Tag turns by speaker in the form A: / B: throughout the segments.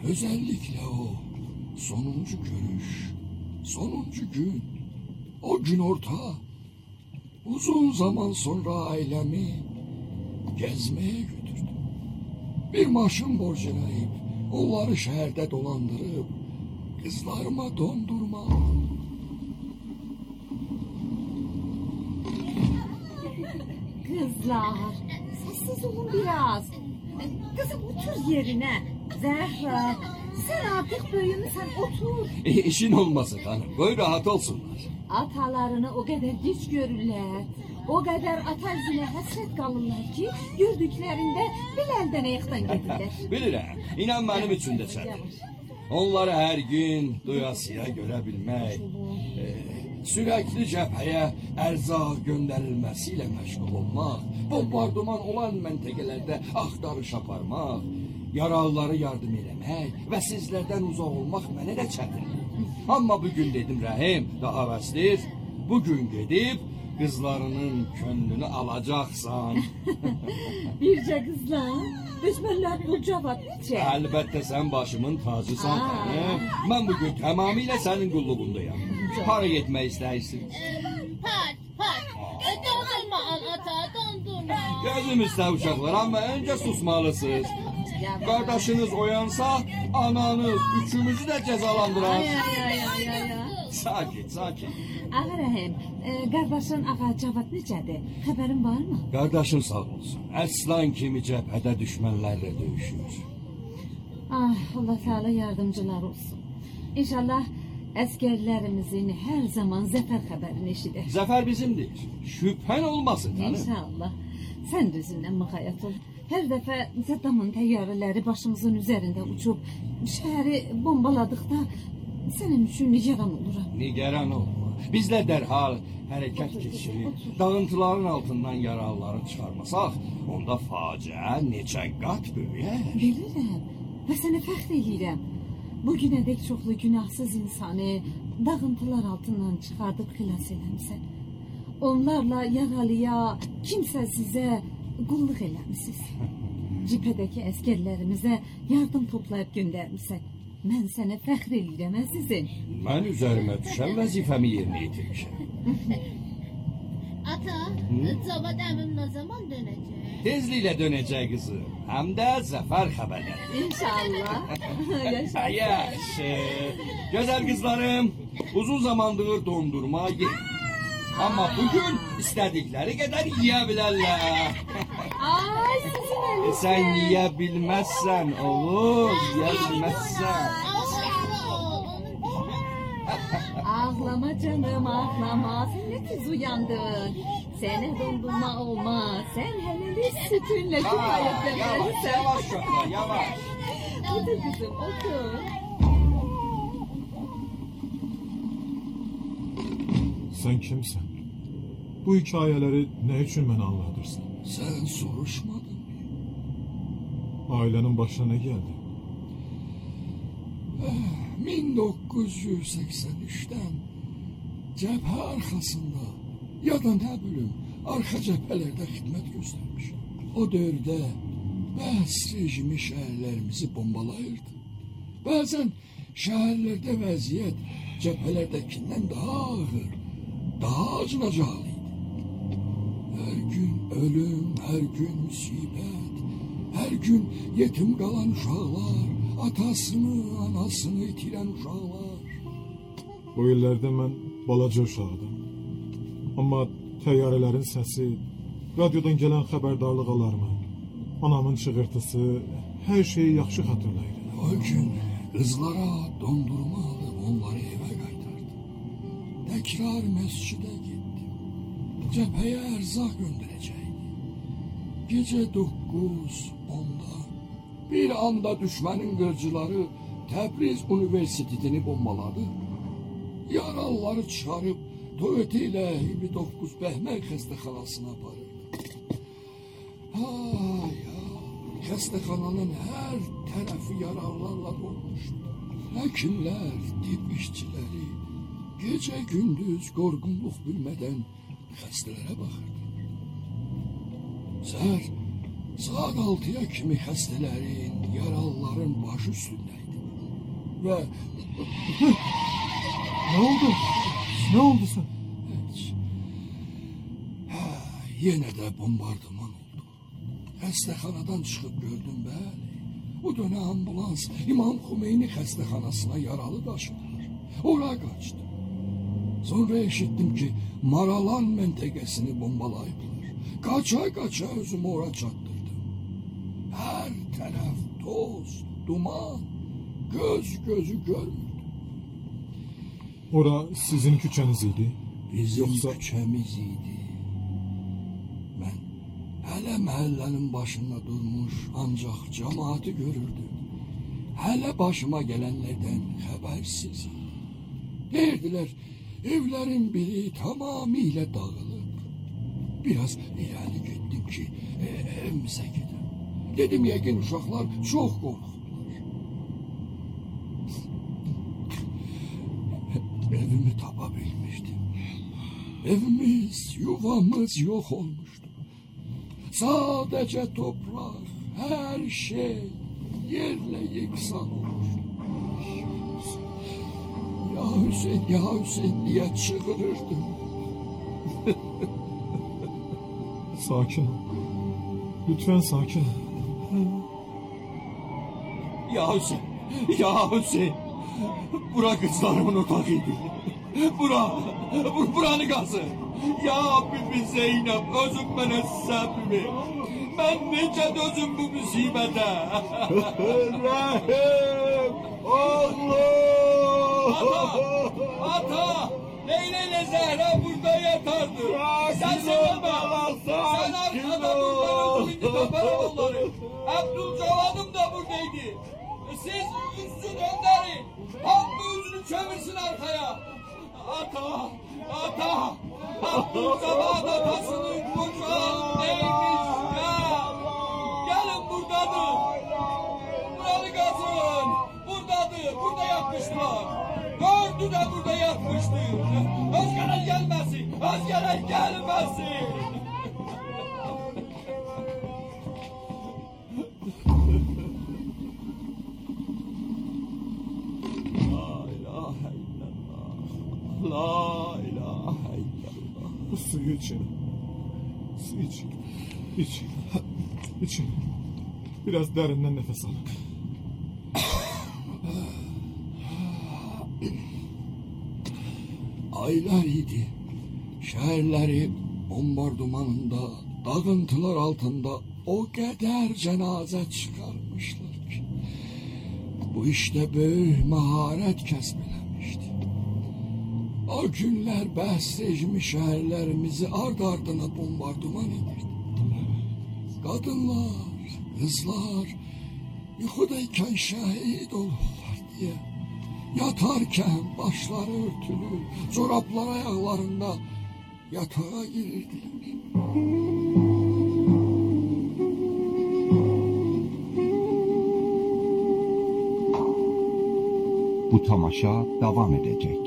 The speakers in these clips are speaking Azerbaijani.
A: Özellikle o sonuncu görüş, sonuncu gün, o gün orta. Uzun zaman sonra ailemi gezmeye götürdüm. Bir maşın borculayıp onları şehirde dolandırıp kızlarıma dondurma aldım.
B: Kızlar, sessiz olun biraz. Kızım otur yerine. Zehra, sen artık büyümüşsen otur.
A: İşin olmasın hanım, böyle rahat olsunlar.
B: Atalarını o kadar geç görürler. O kadar ata yüzüne hasret kalırlar ki gördüklerinde bir elden ayaktan gidirler.
A: Bilirəm, inan benim için de çətin. Onları her gün duyasıya görebilmek, sürekli cepheye erzaq gönderilmesiyle meşgul olmak, bombardıman olan mentekelerde axtarış aparmak, yaralıları yardım eləmək ve sizlerden uzak olmak mənə də çətin. Ama bugün dedim Rəhim, daha bəsdir, bugün gedib kızlarının könlünü alacaksan.
B: Birce kızlar, düşmanlar bulcavat necə?
A: Elbette sen başımın tacısan. Ben bugün tamamıyla senin kulluğundayım. Para yetme istersin.
C: Park. Dondurma al ata, dondurma.
A: Gözüm ister uşaklar ama önce susmalısınız. Kardeşiniz oyansa ananız üçümüzü de cezalandırar.
B: Ay.
A: Sakin.
B: Ağa Rəhim, qardaşın ağa Cavad necədir? Xəbərin var mı?
A: Kardeşin sağ olsun. Aslan kimi cephede düşmanlarla dövüşür.
B: Ah, Allah Teala yardımcılar olsun. İnşallah əsgərlərimizin hər zaman zəfər xəbərini eşidir.
A: Zafer bizimdir. Şüphen olmasın hanım.
B: İnşallah. Sən düzündən müğayət ol. Hər dəfə Saddamın təyyarələri başımızın üzərində uçub şəhəri bombaladıqda sənin üçün nigaran oluram.
A: Nigaran olma. Bizler derhal hareket geçirip dağıntıların altından yaralıları çıkarmasak onda facia neçə qat böyüyer.
B: Bilirəm və sənə fəxr edirəm. Bugünədək çoxlu günahsız insanı dağıntılar altından çıxardıb xilas eləmisən. Onlarla yaralıya, kimsəsizə qulluq eləmisiniz. Ciphədəki əskərlərimizə yardım toplayıb göndərmisən. Mən sənə fəxr edirəm əzizim.
A: Ben üzerime düşen vazifemi yerine getirmişim.
C: Ata, Cavad əmim ne zaman dönecek?
A: Tezliyle dönecek kızım. Hem de zafer haberi.
B: İnşallah. Yaşa.
A: Yaşa. Güzel kızlarım. Uzun zamandır dondurma yedim. Ama bugün istedikleri kadar yiyebilirler.
B: Ay sizin elinizde.
A: Sen yiyebilmezsen olur, yiyebilmezsen.
B: Ağlama canım ağlama. Sen ne tez uyandın. Sana dondurma olmaz. Sen hele sütünle kifayet edersen.
A: Yavaş çocuklar, yavaş.
B: Otur kızım otur.
D: Sen kimsen? Bu hikayeleri ne için bana anlatırsın?
A: Sen soruşmadın mı?
D: Ailenin başına ne geldi?
A: 1983'ten cephe arkasında ya da ne bileyim arka cephelerde hizmet göstermiş. O dövrde Bəs rejimi şehirlerimizi bombalayırdı. Bazen şehirlerde vaziyet cephelerdekinden daha ağır, daha acınacağlıydı. Her gün ölüm, her gün musibet, her gün yetim kalan uşaqlar, atasını, anasını itiren uşaqlar.
D: Bu illərdə mən balaca uşaqdım. Amma təyyarələrin səsi, radiodan gələn xəbərdarlıq alarmı, anamın çığırtısı, hər şeyi yaxşı xatırlayırım.
A: O gün kızlara dondurma alıp onları eve kaytardım. Tekrar mescide gittim. Cepheye erzak gönderecekti. Gece 9:10'da bir anda düşmanın gırcıları Təbriz Üniversitesini bombaladı. Yaralıları çıkarıp Toyota ile 29 Bəhmək xəstəxanasına aparırdı. Ay ay, xəstəxananın her tarafı yaralılarla dolmuştu. Həkimlər, tibb işçiləri gece gündüz qorğunluq bilmədən xəstələrə baxırdı. Saat 6'ya kimi xəstələrin, yaralıların başı üstündeydi. ve
D: Ne oldu? Ne oldu sen?
A: yine de bombardıman oldu. Xəstəxanadan çıxıb gördüm, bəli. Bu dönə ambulans İmam Xümeyni xəstəxanasına yaralı daşıdılar. Ora qaçdım. Sonra eşitdim ki, Maralan məntəqəsini bombalayıblar. Qaça özümü ora çatdırdım. Hər tərəf toz, duman, gözü görmürdü.
D: Ora sizin küçəniz idi?
A: Bizim
D: Yoxsa-
A: küçəmiz idi. Mən hələ məhəllənin başında durmuş, ancaq cəmaatı görürdüm. Hələ başıma gələnlərdən xəbərsiz. Deyirdilər, evlərin biri tamamilə dağılıb. Biraz irəli getdim ki, evimizə gedim. Dedim, yəqin uşaqlar çox qorxublar. Evimi tapa bilmişdim. Evimiz, yuvamız yox olmuşdu. Sadəcə topraq, hər şey yerlə yeksan olmuşdu. Ya Hüseyin diye çığırırdım.
D: Sakin ol. Lütfen sakin ol.
A: Ya Hüseyin. Bura kızlarımın otağıydı. Buranı qazı. Ya Bibi Zeynep, özüm mənə səbimi. Mən necə dözüm bu müsibətə?
E: Rahim! Oğlum!
A: Ata! Leyla ile Zehra burada yatardı. Sen söyleme. Sen arkada burada özümünde taparım onları. Abdülcevan'ım da buradaydı. Siz üstün önderin. Hamdi yüzünü çevirsin arkaya. Ata! Abdülcevan atasının kucağı neymiş ya? Gelin buradadır. Buranı kazın. Burada yatmıştılar. Dördü de burada yatmıştı. Özgeler gelmesin. La ilahe illallah.
D: Bu suyu için. Su için. İçin. Biraz derinden nefes al.
A: Aylar idi. Şehirleri bombardımanında, dağıntılar altında o kadar cenaze çıkarmışlar ki. Bu işte büyük maharet kesbelemişti. O günler bəhs rejimi şehirlerimizi ardına bombardıman edirdi. Kadınlar, kızlar yuxudayken şehit olurlar diye. Yatarken başları örtülü, çoraplar ayaklarında yatağa girirdiler.
F: Bu tamaşa devam edecek.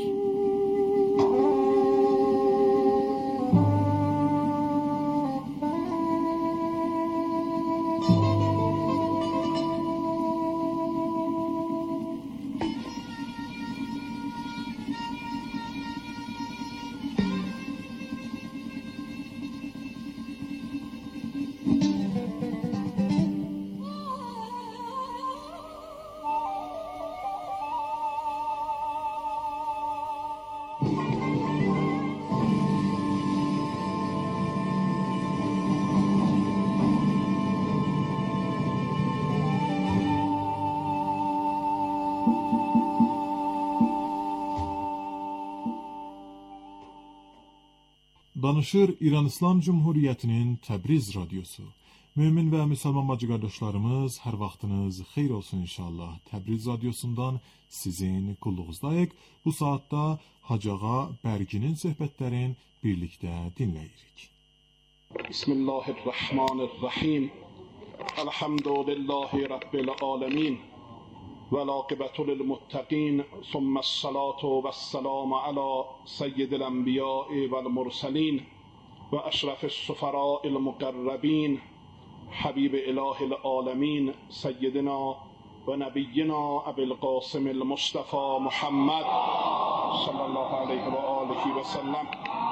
D: Danışır İran İslam Cumhuriyetinin Təbriz radyosu. Mümin ve Müslüman bacı kardeşlerimiz, her vaxtınız xeyir olsun inşallah. Təbriz radyosundan sizin qulluğuzdayıq. Bu saatda Hacağa Bərginin söhbətlərin birlikte dinləyirik.
E: Bismillahirrahmanirrahim. Elhamdülillahi Rabbil alemin. والعاقبة للمتقين ثم الصلاة والسلام على سيد الأنبياء والمرسلين وأشرف السفراء المقربين حبيب إله العالمين سيدنا ونبينا أبي القاسم المصطفى محمد صلى الله عليه وآله وسلم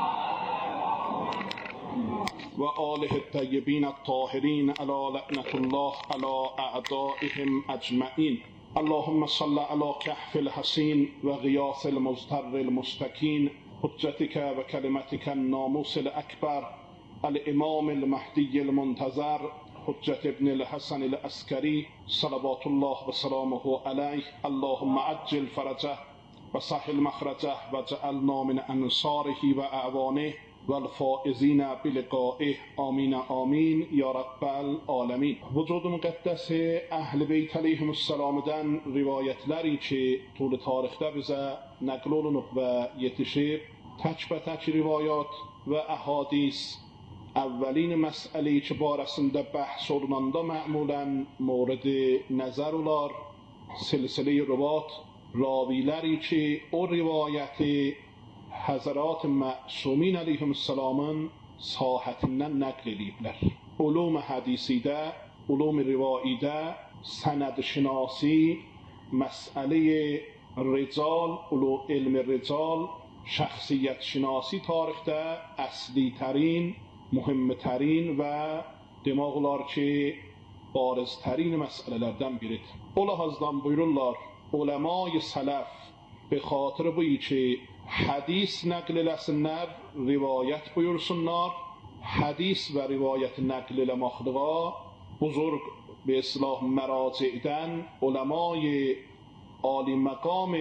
E: وآله الطيبين الطاهرين على لعنة الله على أعدائهم أجمعين. اللهم صل على كهف الحسين وغياث المزتر المستكين حجتك وكلمتك الناموس الأكبر الإمام المهدي المنتظر حجة ابن الحسن العسكري صلوات الله وسلامه عليه. اللهم عجل فرجه وسهل مخرجه وجعلنا من أنصاره وأعوانه والفائزین بلقائه. آمین آمین یا رب العالمین. وجود مقدس اهل بیت علیهم السلام'dan rivayetleri ki طول tarixdə bizə nəql olunub və yetişib, tək rivayat və əhadis əvvəlin məsələyi ki barəsində bəhs olunanda mə'mulən mورد nəzər olar, silsilə-i rivayat raviləri ki o rivayəti Həzərat Məsumین əleyhissalamın sahətindən nəql ediblər. Ulum hədisidə, ulum rivaidə, sənədşinasi, məsələ rical, elm rical, şəxsiyyət şinasi tarixdə əsli tərin, mühüm tərin və demək olar ki, bariz tərin məsələlərdən biridir. O lahazdan buyururlar, uləma-i sələf be xatır buyi ki, hadis nəql eləsinlər, rivayət buyursunlar. Hadis və rivayət nəql eləmaqlığa buzurg به اصلاح مراجعدن علمای عالی مقام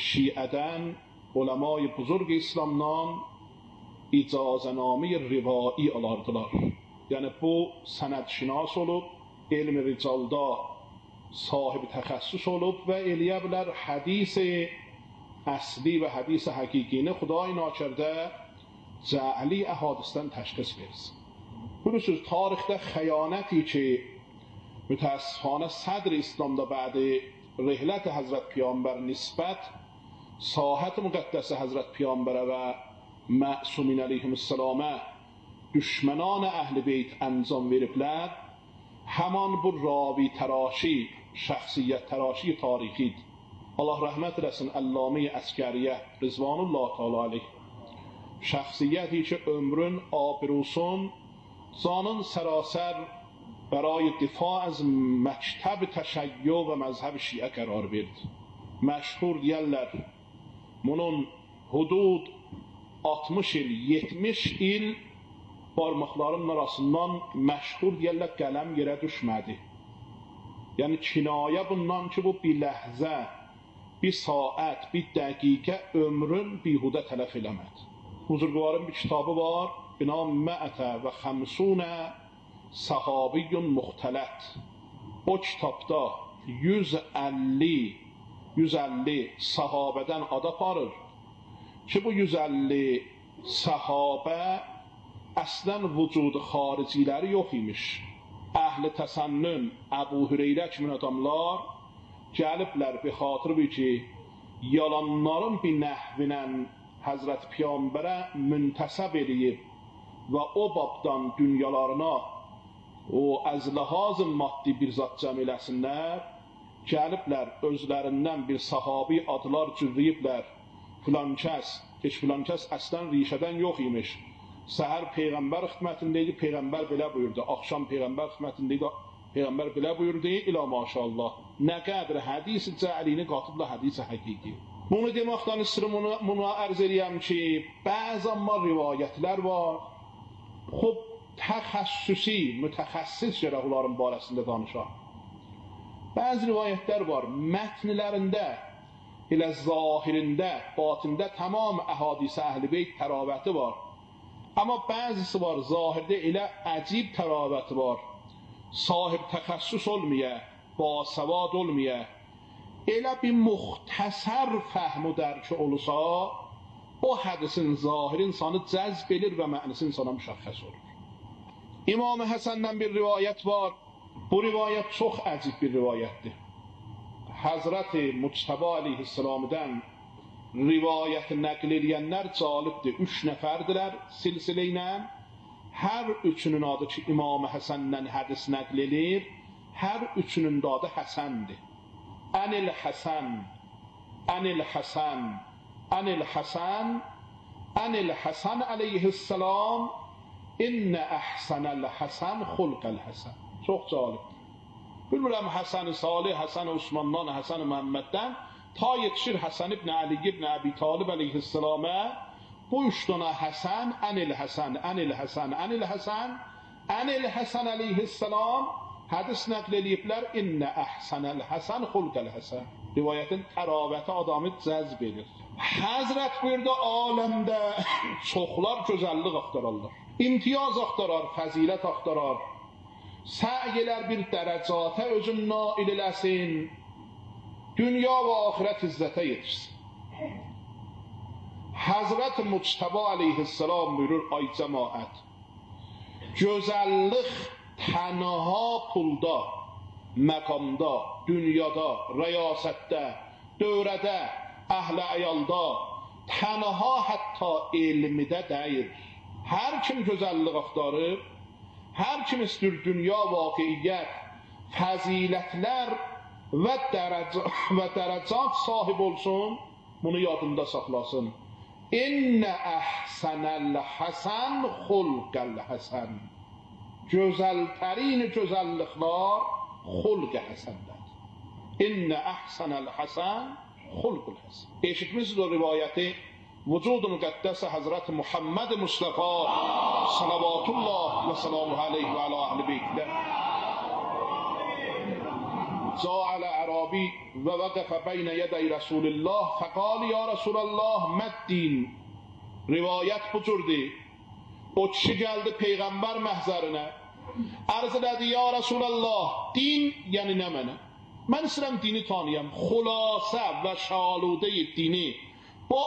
E: شیعدن علمای بزرگ اسلامdan icazənamə rivai alardılar. Yəni bu sənədşinas olub, elm ricalda sahib təxəssüs olub və eləyə bilər hədis əsli və hədis həqiqini Xuday nakərdə cəli əhadisdən təşxis versin. Bilirsiniz, tarixdə xəyanəti ki mütəəssifانه صدر İslamda bədi rihlət Həzrət Peyğəmbər nisbət sahət müqəddəs Həzrət Peyğəmbərə və Məsumین əleyhissalamə düşmənan əhl-i beyt əncam veriblər, həman bu ravi təraşi, şəxsiyyət təraşi tarixidir. Allah rəhmət eləsin Əllamə Əskəriyə Rizvanullah Teala aleyh. Şəxsiyyəti ki ömrün abrusun canın sərasər برای دفاع از مکتب تشیع و مذهب شیعه قرار verdi. Məşhur deyərlər, bunun hudud 60 il, 70 il barmaqların arasından məşhur deyərlər qələm yerə düşmədi. Yəni kinayə bundan ki, bu bir ləhzə, bir saat, bir dəqiqə ömrün bihudə tələf eləmədi. Buzurgvarın bir kitabı var, binam Məətə və Xəmsunə Sahabiyyun Muxtələt. O kitabda 150 sahabədən ad aparır ki, bu 150 sahabə əslən vücudu xariciləri yox imiş. Əhl-i təsənnün, Əbu Hüreyrə kimi adamlar gəliblər bir xatır bir ki, yalanların bir nəhvinən Həzrət Peyğəmbərə müntəsəb edib və o babdan dünyalarına o az ləhaz maddi bir zat cəm eləsinlər, gəliblər özlərindən bir sahabi adlar cürriyiblər. Filan kəs, heç filan kəs əslən rişədən yox imiş. Səhər Peyğəmbər xidmətində idi, Peyğəmbər belə buyurdu. Axşam Peyğəmbər xidmətində idi, Peyğəmbər belə buyurdu. İlə maşallah. Nə qədər hədis-i cəlini qatıbla hədis-i həqiqi. Bunu deməkdən istəyirəm, bunu ərz eləyəm ki, bəzi amma rivayətlər var. Xub təxəssüsi, mütəxəssis gərək onların barəsində danışaq. Bəzi rivayətlər var, mətnlərində, elə zahirində, batində tamam əhadisə əhl-i beyt təravəti var. Amma bəzisi var, zahirdə elə əcib təravəti var. Sahib təxəssüs olmaya, basavad olmaya, elə bir muxtəsər fəhm و dərki olursa, o hədisin zahiri insanı cəzb edir və mənisi insana müşəxəs olur. İmam Həsəndən bir rivayət var. Bu rivayət çox əcib bir rivayətdir. Həzrət-i Muctəba əleyhissalamdan rivayəti nəql edənlər calibdir. 3 nəfərdilər silsilə ilə. Hər üçünün adı ki, İmam Həsəndən hədis nəql edir, hər üçünün də adı Həsəndir. عن الحسن عن الحسن عن الحسن عن الحسن علیه السلام ان احسن الحسن خلق الحسن. Çox cəlib. Bilmirəm Həsən-i Salih, Həsən-i Osmandan, Həsən-i Məhəmməddən ta yetişir Həsən ibn Ali ibn Əbi Talib əleyhissalamə. Bu üç dana Həsən, Ənil Həsən, Ənil Həsən, Ənil Həsən, Ənil Həsən əleyhissalam hədis nəql eləyiblər. İnnə əhsənəl Həsən xulqəl Həsən. Rivayətin təravəti adamı cəzb edir. Həzrət buyurdu, aləmdə çoxlar gözəllik axtararlar, imtiyaz axtarar, fəzilət axtarar, səy elər bir dərəcata özün nail eləsin, dünya və axirət izzətə yetişsin. Həzrət Muctəba əleyhissalam buyurur, ay cəmaət, gözəllik tənha pulda, məqamda, dünyada, rəyasətdə, dövrədə, əhl-i əyalda, tənha hətta elmidə deyir. Hər kim gözəllik axtarır, hər kim istəyir dünya, vaqiiyyət, fəzilətlər və dərəcat sahib olsun, bunu yadında saxlasın. İnnə əhsənəl həsən xulqəl həsən. Gözəltərin gözəlliklər xulq-i həsəndədir. İnnə əhsənəl həsən xulqul həsən. Eşitmişsiniz o rivayəti vücud-u müqəddəsə Həzrət Muhammed Mustafa salavatullah və salamuhu aleyh və alə əhl-i beytdə جاء الأعرابي ووقف بين يدي رسول الله فقال يا رسول الله ما الدين. Rivayət bu cürdür. O kişi gəldi Peyğəmbər məhzərinə, ərz elədi, ya Rasulallah, din yəni nə mənə? Mən istəyirəm dini tanıyam. Xülasə və şaludə dini bu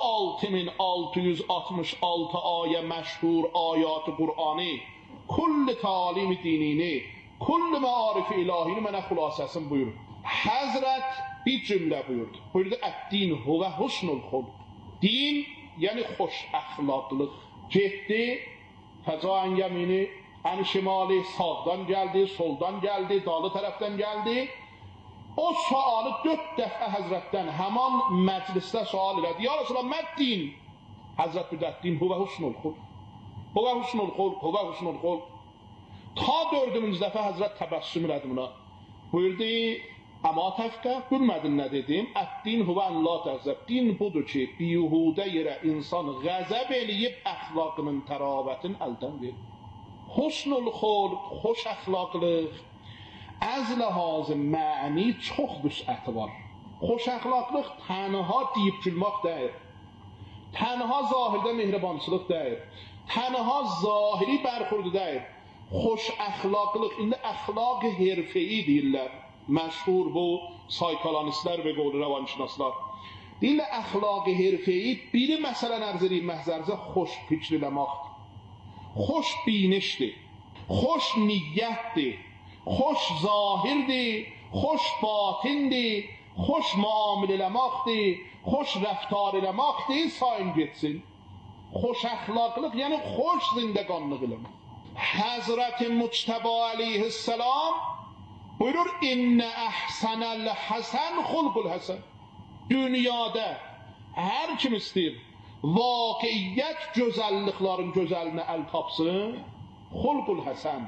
E: 6666 ayə məşhur ayat-ı Qur'ani, kull talim dinini, kull məarif ilahini mənə xülasəsini buyurur. Həzrət bir cümlə buyurdu. Buyurdu, ət-din huvə husnul xulq. Din yəni xoş əxlaqlıq. Getdi, fəcaən yəmini, ən şimali, sağdan gəldi, soldan gəldi, dalı tərəfdən gəldi. O sualı 4 dəfə Həzrətdən həman məclisdə sual elədi. Ya Resulallah, məddin? Həzrət büdətdin, huvə husnul xulq. Huvə husnul xulq, huvə husnul xulq. Ta 4-cü dəfə Həzrət təbəssüm elədi buna. Buyurdu, əma təfqə, bilmədin nə dedim? Ət-din huvə ən la təzəb. Din budur ki, biyuhudə yerə insan qəzəb eləyib əxlaqının təravətin əldən verir. Husnul xulq, xoş əxlaqlıq, az ləhaz məni çox vüsəti var. Xoş əxlaqlıq tənha deyib gülmək deyir. Tənha zahirdə mehribançılıq deyir. Tənha zahiri bərxurdu deyir. Xoş əxlaqlıq, indi əxlaq herfeyi deyirlər. Məşhur bu saykolonistlər və qovlu rəvanşinaslar. Deyirlər, əxlaq herfeyi biri məsələn ərz edib məhzərizə xoş fikriləmaqdır. Xoş binişdir, xoş niyyətdir, xoş zahirdir, xoş batindir, xoş muamil eləmaqdır, xoş rəftar eləmaqdır, sayın getsin. Xoş əxlaqlıq, yəni xoş zindəqanlıq eləmək. Həzrət Muctəba əleyhissalam buyurur, İnnə əhsənəl həsən xulqul həsən. Dünyada hər kim istəyir vaqiiyyət gözəlliklərin gözəlinə əl tapsın, xulqul həsən,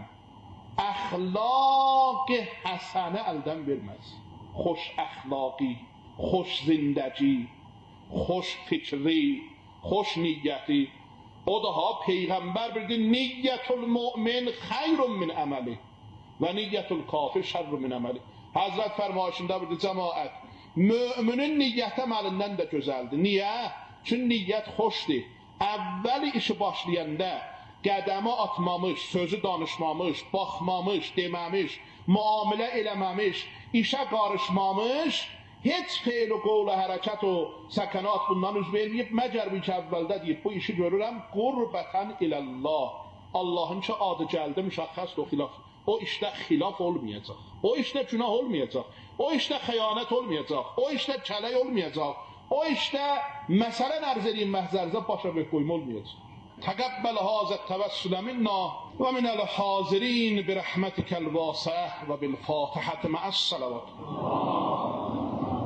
E: əxlaq-ı həsənə əldən verməz. Xoş əxlaqi, xoş zindəci, xoş fikri, xoş niyyəti. O daha Peyğəmbər bildi, niyyətul mümin xeyrun min əməli və niyyətul kafir şərrun min əməli. Həzrət fərmayışında bildi, cəmaət, müminin niyyət əməlindən də gözəldir. Niyə? Çünki niyyət xoşdur. Əvvəli işi başlayanda qədəmi atmamış, sözü danışmamış, baxmamış, deməmiş, müamilə eləməmiş, işə qarışmamış, heç feil o qovla hərəkət o səkanat bundan üz verməyib, məgər bir ki əvvəldə deyib, bu işi görürəm, qurbətən iləllah. Allahın ki adı gəldi, müşəxxəsdir o xilaf. O işdə xilaf olmayacaq, o işdə günah olmayacaq, o işdə xəyanət olmayacaq, o işdə kələk olmayacaq, o işdə məsələn ərz edeyim məhzərizə başa bök qoyma olmayacaq. Təqəbbəl hazət təvəssülə minna və minəl hazirin bi rəhmətikəl vasəh və bil fatihəti məəs-sələvat.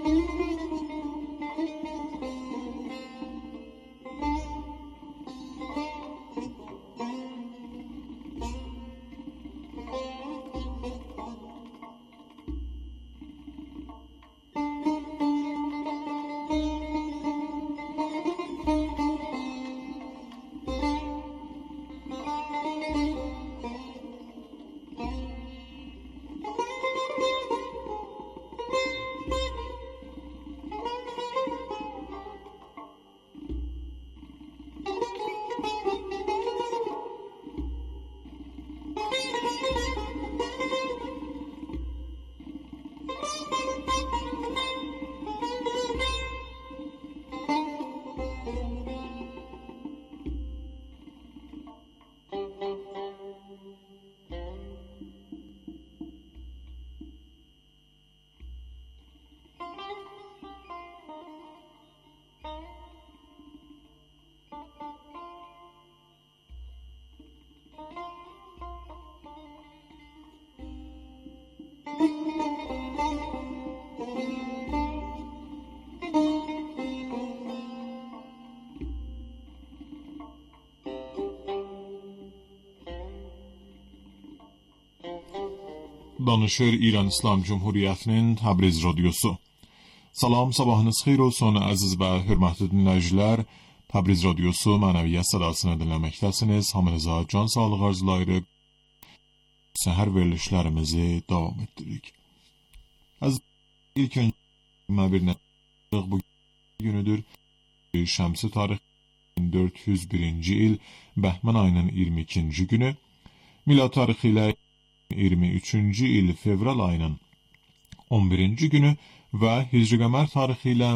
D: Danışır İran İslam Cumhuriyyətinin Təbriz Radiosu. Salam, sabahınız xeyir olsun əziz və hörmətli dinləyicilər. Təbriz Radiosu mənəviyyat sədasını dinləməkdəsiniz. Hamınıza can sağlığı arzulayırıq. Səhər verilişlərimizi davam etdiririk. Əziz, ilk öncə bir nəzər bu günüdür. Şəmsi tarix 1401-ci il Bəhmən ayının 22-ci günü. Milad tarixi ilə 23-cü il fevral ayının 11-ci günü və Hicri qəmər tarixi ilə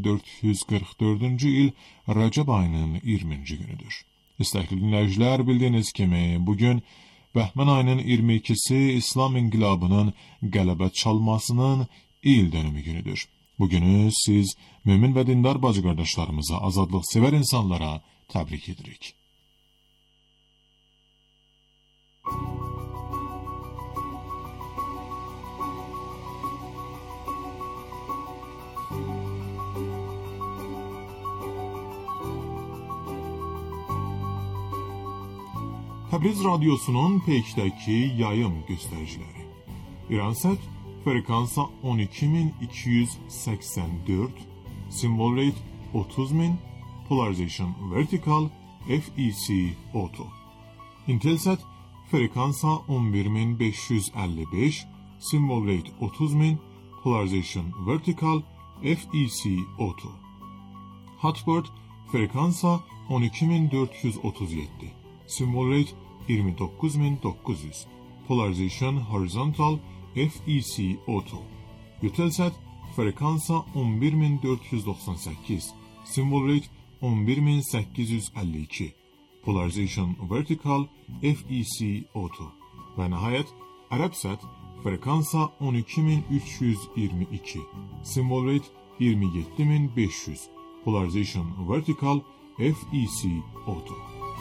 D: 1444-cü il Rəcəb ayının 20-ci günüdür. İstəkli dinləyicilər, bildiyiniz kimi bugün Bəhmən ayının 22-si İslam inqilabının qələbə çalmasının il dönümü günüdür. Bugünü siz mümin və dindar bacı qardaşlarımıza, azadlıq sevər insanlara təbrik edirik. Təbriz Radiosunun peykdəki yayım göstəriciləri. İransat frekansa 12284, symbol rate 30000, polarization vertical, FEC auto. Intelsat frekansa 11555, symbol rate 30000, polarization vertical, FEC auto. Hotbird frekansa 12437, symbol rate 29900, polarization horizontal, FEC auto. Eutelsat frekansa 11498, symbol rate 11852, polarization vertical, FEC auto. Və nəhayət Arabsat frekansa 12322, symbol rate 27500, polarization vertical, FEC auto.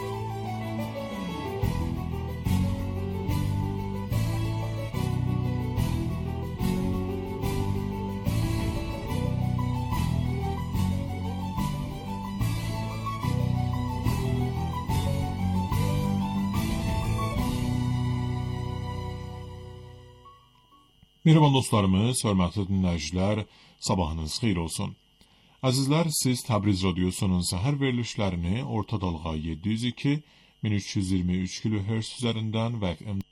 D: Merhaba dostlarımız, hörmətli dinləyicilər, sabahınız xeyir olsun. Əzizlər, siz Təbriz Radiosunun səhər verilişlərini orta dalğa 702, 1323 kHz üzərindən və FM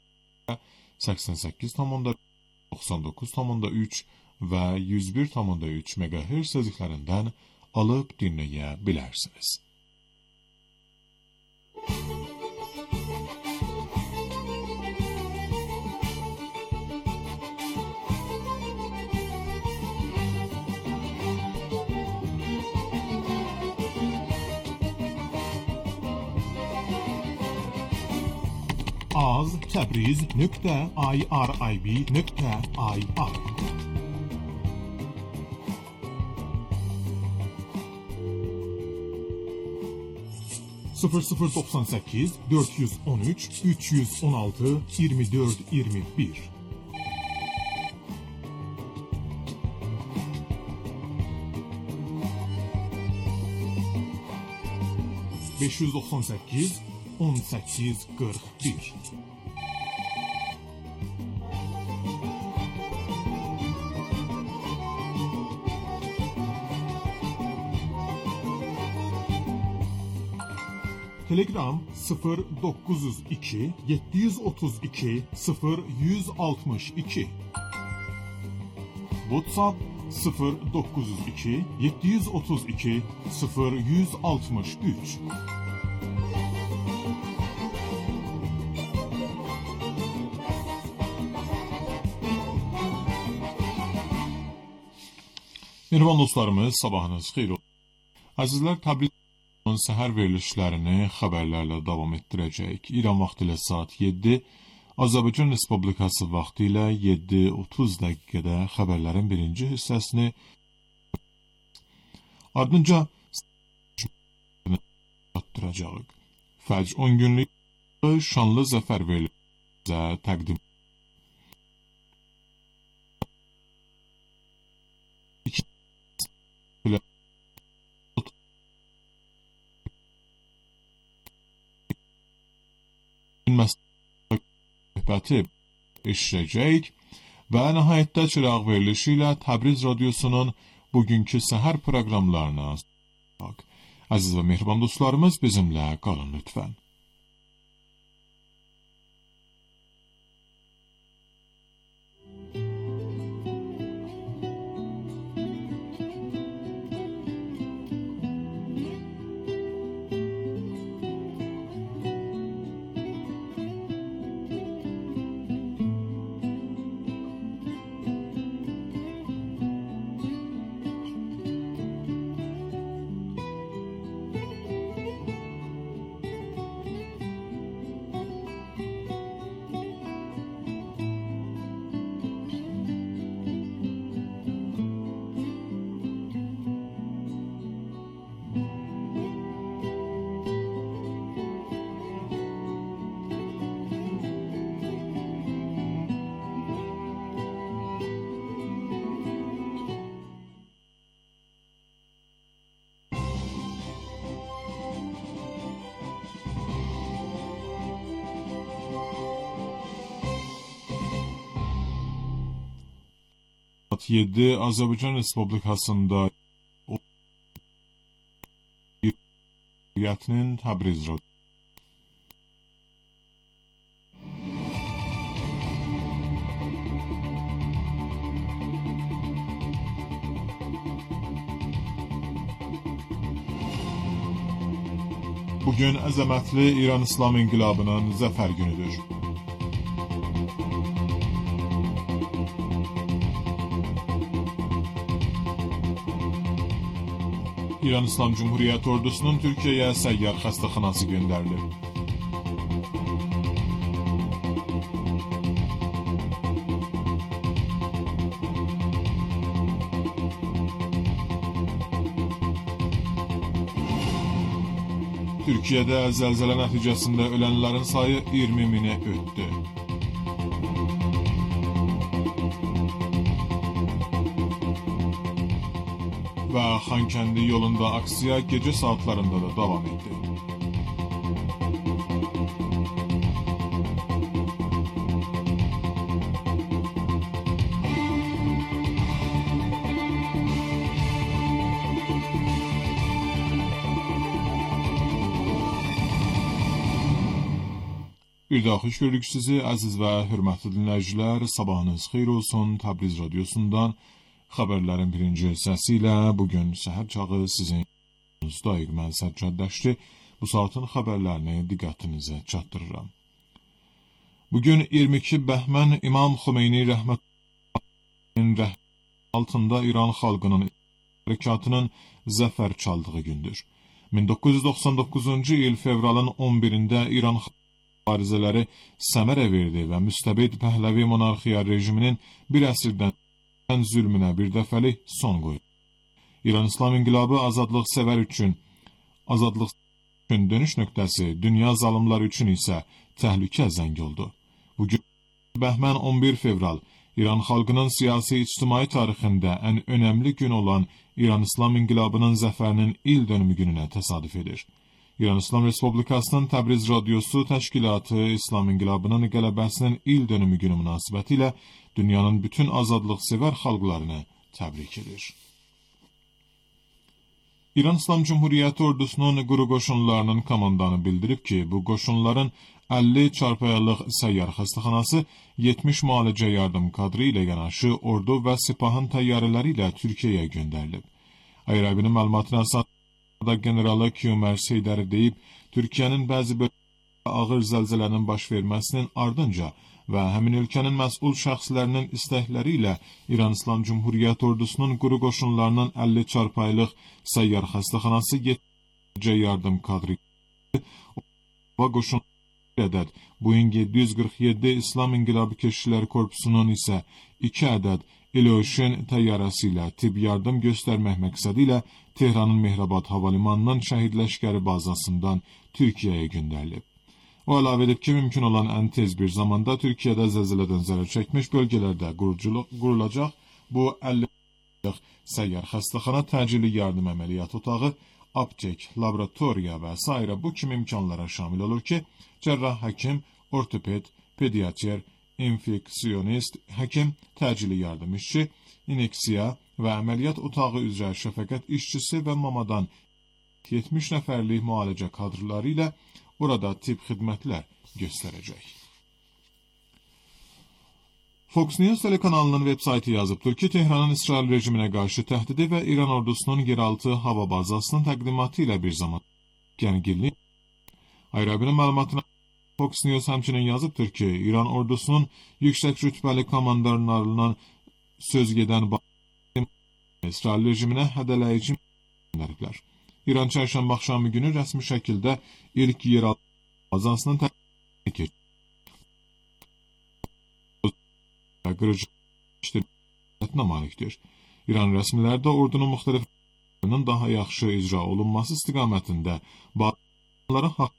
D: 88,3, 99,3 və 101,3 MHz sözlüklərindən alıb dinləyə bilərsiniz. az.tabriz.irib.ir 0098 413 316 24 21 598 18 41. Telegram 0902 732 0162. WhatsApp 0902 732 0163. Mehriban dostlarımız, sabahınız xeyir olsun. Əzizlər, Təbriz səhər verilişlərini xəbərlərlə davam etdirəcək. İran vaxtı ilə saat 7, Azərbaycan Respublikası vaxtı ilə 7:30 dəqiqədə xəbərlərin birinci hissəsini, ardınca atdıracaq. Fəcr 10 günlük şanlı zəfər verilişə təqdim. Söhbəti eşidəcək və nəhayətdə çıraq verilişi ilə Təbriz Radyosunun bugünkü səhər proqramlarına əziz və mehriban dostlarımız, bizimlə qalın lütfən. Saat 7 Azərbaycan Respublikasında Cumhuriyyətinin Təbriz Radyosu. Bugün əzəmətli İran İslam İnqilabının zəfər günüdür. İran İslam Cumhuriyyəti ordusunun Türkiyəyə səyyar xəstəxanası göndərilib. Türkiyədə zəlzələ nəticəsində ölənlərin sayı 20 minə ötdü. Və Xankəndi yolunda aksiya gecə saatlarında da davam etdi. Bir daha xoş gördük sizi, əziz və hörmətli dinləyicilər. Sabahınız xeyir olsun. Təbriz Radyosundan xəbərlərin birinci hissəsi ilə bugün səhər çağı sizin dayıq mən Səccadləşdi. Bu saatın xəbərlərini diqqətinizə çatdırıram. Bugün 22 Bəhmən İmam Xomeyni rəhmətinin altında İran xalqının hərəkatının zəfər çaldığı gündür. 1999-cu il fevralın 11-də İran mübarizələri səmərə verdi və müstəbid Pəhləvi monarxiya rejiminin bir əsrdən zülmünə bir dəfəlik son qoydu. İran İslam İnqilabı azadlıq üçün dönüş nöqtəsi, dünya zalımları üçün isə təhlükə zəng oldu. Bugün Bəhmən 11 fevral İran xalqının siyasi-ictimai tarixində ən önəmli gün olan İran İslam İnqilabının zəfərinin il dönümü gününə təsadüf edir. İran İslam Respublikasının Təbriz Radiosu təşkilatı İslam İnqilabının qələbəsinin il dönümü günü münasibətilə dünyanın bütün azadlıqsevər xalqlarını təbrik edir. İran İslam Cumhuriyyəti ordusunun quru qoşunlarının komandanı bildirib ki, bu qoşunların 50 çarpayalıq səyyar xəstəxanası 70 müalicə yardım kadrı ilə yanaşı ordu və sipahın təyyarələri ilə Türkiyəyə göndərilib. Ayrabinin məlumatına əsasında generalı Kümer Seydəri deyib, Türkiyənin bəzi bölgələrində ağır zəlzələnin baş verməsinin ardınca və həmin ölkənin məsul şəxslərinin istəkləri ilə İran İslam Cumhuriyyəti ordusunun quru qoşunlarının 50 çarpayılıq səyyar xəstəxanası 7 yardım kadrı və qoşun ədəd Boeing 747 İslam İnqilabı Keşişləri Korpusunun isə 2 ədəd Ilyushin təyyarəsi ilə tibb yardım göstərmək məqsədi ilə Tehranın Mehrabad havalimanının şəhid ləşkəri bazasından Türkiyəyə göndərilib. O əlavə edib ki, mümkün olan ən tez bir zamanda Türkiyədə zəlzələdən zərər çəkmiş bölgələrdə qurulacaq bu 50 səyyar xəstəxana, təcili yardım əməliyyat otağı, aptek, laboratoriya və s. bu kimi imkanlara şamil olur ki, cərrah həkim, ortoped, pediatr, infeksiyonist, həkim, təcili yardım işçi, ineksiya və əməliyyat otağı üzrə şəfəqət işçisi və mamadan 70 nəfərlik müalicə kadrları ilə orada tibb xidmətlər göstərəcək. Fox News telekanalının veb-saytı yazıbdır ki, Tehranın İsrail rejiminə qarşı təhdidi və İran ordusunun yeraltı hava bazasının təqdimatı ilə bir zaman gərginlik. Ayrabinin məlumatına Fox News həmçinin yazıbdır ki, İran ordusunun yüksək rütbəli komandarlarından söz gedən İsrail rejiminə hədələyici göndəriblər. İran çərşənbə axşamı günü rəsmi şəkildə ilk yeraltı bazasının təqdimatını keçirdi. Qırıcı malikdir. İran rəsmiləri də ordunun müxtəlif daha yaxşı icra olunması istiqamətində bazıları haqq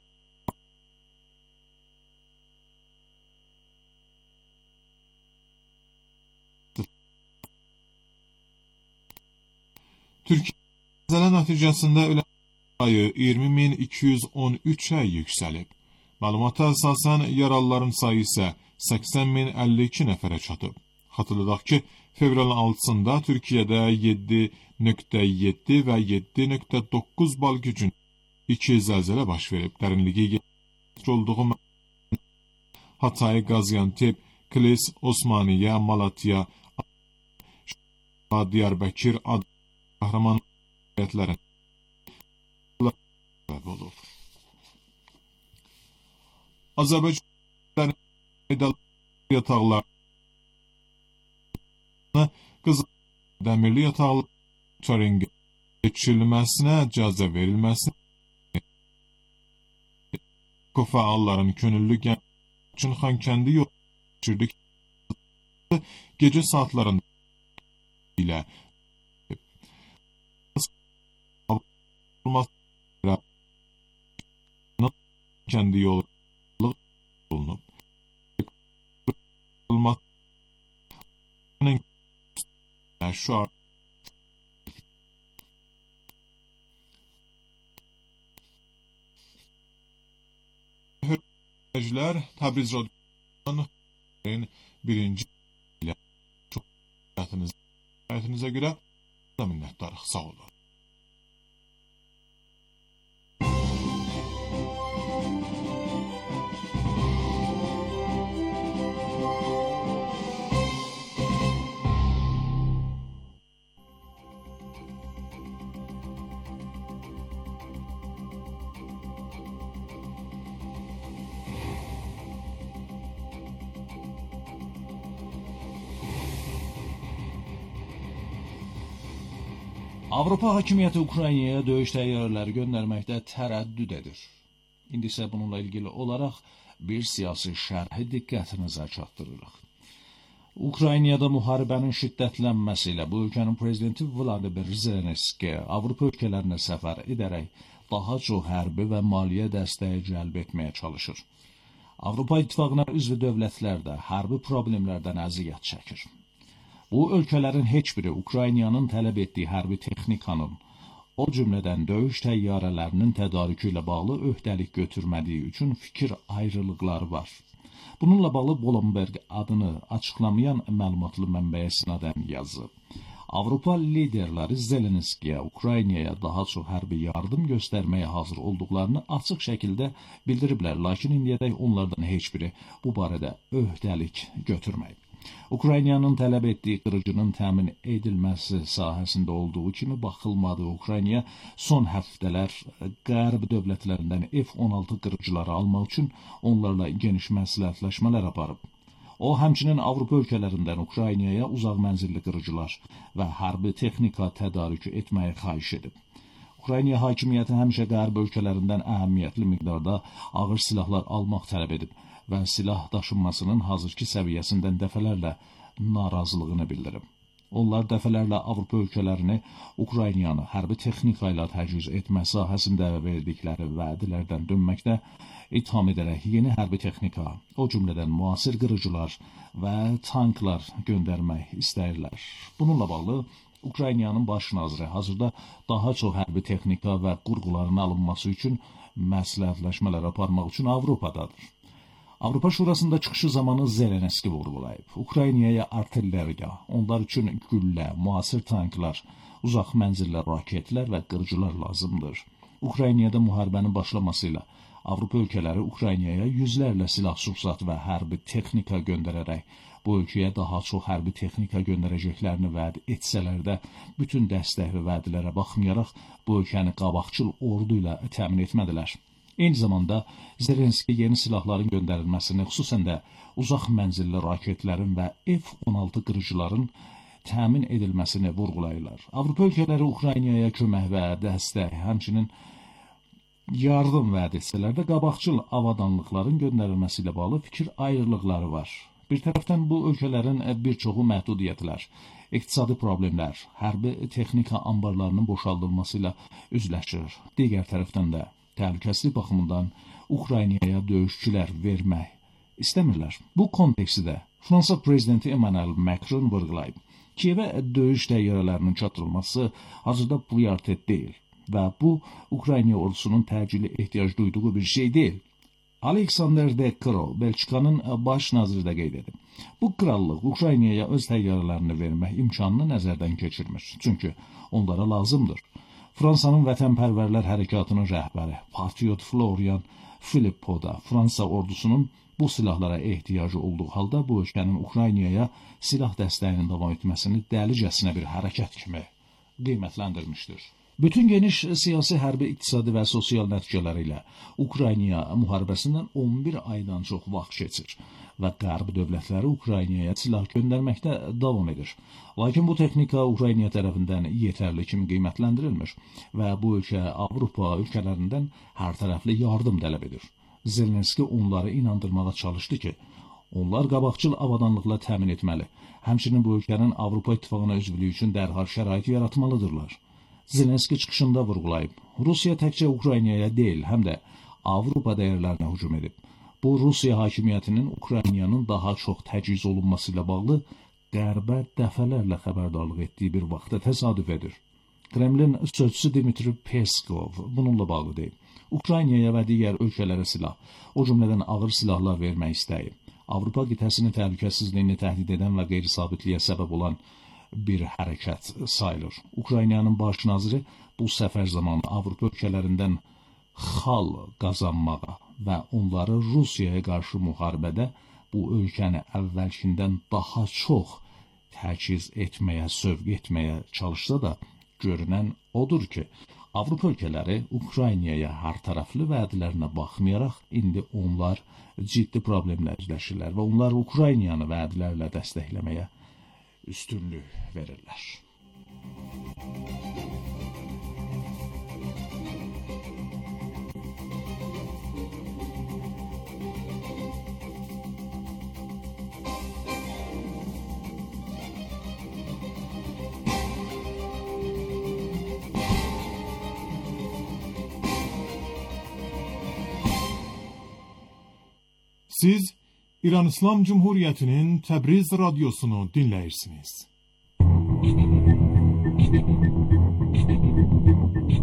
D: Türkiyə zəlzələ nəticəsində ölən sayı 20.213-ə yüksəlib. Məlumata əsasən yaralıların sayı isə 80.052 nəfərə çatıb. Xatırladaq ki, fevralın 6-sında Türkiyədə 7.7 və 7.9 bal gücün 2 zəlzələ baş verib. Dərinliyi olduğu Hatay, Gaziantep, Kilis, Osmaniyə, Malatya, Diyarbəkir, Qəhrəman vilayətlərin olub. Azərbaycan yataqlarına Qızıl Dəmirli yataqlı çaringi geçirilməsinə icazə verilməsinə fəalların könüllü üçün Xankəndi yol geçirdik. Gecə saatlarında ilə kendi yolu bulunub. Şu an Təbriz Radiosu'nun birinci ile çok hayatınıza göre minnettarıq. Sağ olun.
G: Avropa hakimiyyəti Ukraynaya döyüş təyyarələri göndərməkdə tərəddüd edir. İndi isə bununla ilgili olaraq bir siyasi şərhi diqqətinizə çatdırırıq. Ukraynada müharibənin şiddətlənməsi ilə bu ölkənin prezidenti Vladimir Zelenski Avropa ölkələrinə səfər edərək daha çox hərbi və maliyyə dəstəyi cəlb etməyə çalışır. Avropa İttifaqına üzv dövlətlər də hərbi problemlərdən əziyyət çəkir. Bu ölkələrin heç biri Ukraynanın tələb etdiyi hərbi texnikanın o cümlədən döyüş təyyarələrinin tədarükü ilə bağlı öhdəlik götürmədiyi üçün fikir ayrılıqları var. Bununla bağlı Bloomberg adını açıqlamayan məlumatlı mənbəyə istinadən yazıb. Avropa liderləri Zelenskiyə, Ukraynaya daha çox hərbi yardım göstərməyə hazır olduqlarını açıq şəkildə bildiriblər, lakin indiyədək onlardan heç biri bu barədə öhdəlik götürməyib. Ukraynanın tələb etdiyi qırıcının təmin edilməsi sahəsində olduğu kimi baxılmadığı Ukraynaya son həftələr qərb dövlətlərindən F-16 qırıcıları almaq üçün onlarla geniş məsləhətləşmələr aparıb. O, həmçinin Avropa ölkələrindən Ukraynaya uzaq mənzilli qırıcılar və hərbi texnika tədarük etməyi xahiş edib. Ukrayna hakimiyyəti həmişə qərb ölkələrindən əhəmiyyətli miqdarda ağır silahlar almaq tələb edib və silah daşınmasının hazırki səviyyəsindən dəfələrlə narazılığını bildirib. Onlar dəfələrlə Avropa ölkələrini Ukraynanı hərbi texnika ilə təchiz etmə sahəsində verdikləri vədlərdən dönməkdə itham edərək yeni hərbi texnika, o cümlədən müasir qırıcılar və tanklar göndərmək istəyirlər. Bununla bağlı Ukraynanın baş naziri hazırda daha çox hərbi texnika və qurğuların alınması üçün məsləhətləşmələr aparmaq üçün Avropadadır. Avropa Şurasında çıxışı zamanı Zelenski vurğulayıb. Ukraynaya artilleriya, onlar üçün güllə, müasir tanklar, uzaq mənzilli raketlər və qırıcılar lazımdır. Ukraynada müharibənin başlaması ilə Avropa ölkələri Ukraynaya yüzlərlə silah-sursat və hərbi texnika göndərərək bu ölkəyə daha çox hərbi texnika göndərəcəklərini vəd etsələr də bütün dəstək və vədlərə baxmayaraq bu ölkəni qabaqcıl ordu ilə təmin etmədilər. Eyni zamanda Zelenski yeni silahların göndərilməsini, xüsusən də uzaq mənzilli raketlərin və F-16 qırıcıların təmin edilməsini vurğulayırlar. Avropa ölkələri Ukraynaya kömək və dəstək, həmçinin yardım vəd etsələr də qabaqcıl avadanlıqların göndərilməsi ilə bağlı fikir ayrılıqları var. Bir tərəfdən bu ölkələrin bir çoxu məhdudiyyətlər, iqtisadi problemlər, hərbi texnika anbarlarının boşaldılması ilə üzləşir. Digər tərəfdən də təhlükəsizlik baxımından Ukraynaya döyüşçülər vermək istəmirlər. Bu kontekstdə Fransa prezidenti Emmanuel Macron vurğulayıb. Kiyevə döyüş təyyarələrinin çatdırılması hazırda prioritet deyil və bu Ukrayna ordusunun təcili ehtiyac duyduğu bir şey deyil. Alexander de Croo, Belçikanın baş naziri də qeyd edib. Bu krallıq Ukraynaya öz təyyarələrini vermək imkanını nəzərdən keçirmir. Çünki onlara lazımdır. Fransanın vətənpərvərlər hərəkatının rəhbəri Patriot Florian Philippot da Fransa ordusunun bu silahlara ehtiyacı olduğu halda bu ölkənin Ukraynaya silah dəstəyinin davam etməsini dəlicəsinə bir hərəkət kimi qiymətləndirmişdir. Bütün geniş siyasi, hərbi, iqtisadi və sosial nəticələri ilə Ukrayna müharibəsindən 11 aydan çox vaxt keçir və qərb dövlətləri Ukraynaya silah göndərməkdə davam edir. Lakin bu texnika Ukrayna tərəfindən yetərli kimi qiymətləndirilmir və bu ölkə Avropa ölkələrindən hər tərəfli yardım tələb edir. Zelenski onları inandırmağa çalışdı ki, onlar qabaqcıl avadanlıqla təmin etməli, həmçinin bu ölkənin Avropa İttifaqına üzvlüyü üçün dərhal şərait yaratmalıdırlar. Zelenski çıxışında vurğulayıb, Rusiya təkcə Ukraynaya deyil, həm də Avropa dəyərlərinə hücum edib. Bu, Rusiya hakimiyyətinin Ukraynanın daha çox təchiz olunması ilə bağlı qərbə dəfələrlə xəbərdarlıq etdiyi bir vaxtda təsadüf edir. Kremlin sözçüsü Dmitri Peskov bununla bağlı deyib. Ukraynaya və digər ölkələrə silah, o cümlədən ağır silahlar vermək istəyib. Avropa qitəsinin təhlükəsizliyini təhdid edən və qeyri-sabitliyə səbəb olan bir hərəkət sayılır. Ukraynanın baş naziri bu səfər zamanı Avropa ölkələrindən xal qazanmağa və onları Rusiyaya qarşı müharibədə bu ölkəni əvvəlkindən daha çox təchiz etməyə, sövq etməyə çalışsa da, görünən odur ki, Avropa ölkələri Ukraynaya hər tərəfli vədlərinə baxmayaraq, indi onlar ciddi problemlər üzləşirlər və onlar Ukraynanı vədlərlə dəstəkləməyə üstünlük verirlər.
D: Siz İran İslam Cumhuriyeti'nin Təbriz radyosunu dinləyirsiniz.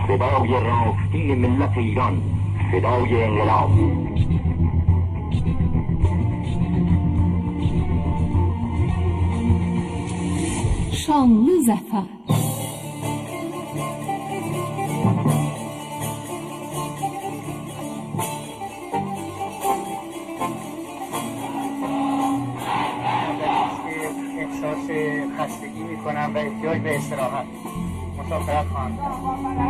H: فدای راستی ملت ایران، فدای انقلاب.
B: شانlı zafer.
I: احساس خستگی میکنم و احتیاج به استراحت. مسافرت خواهم کرد.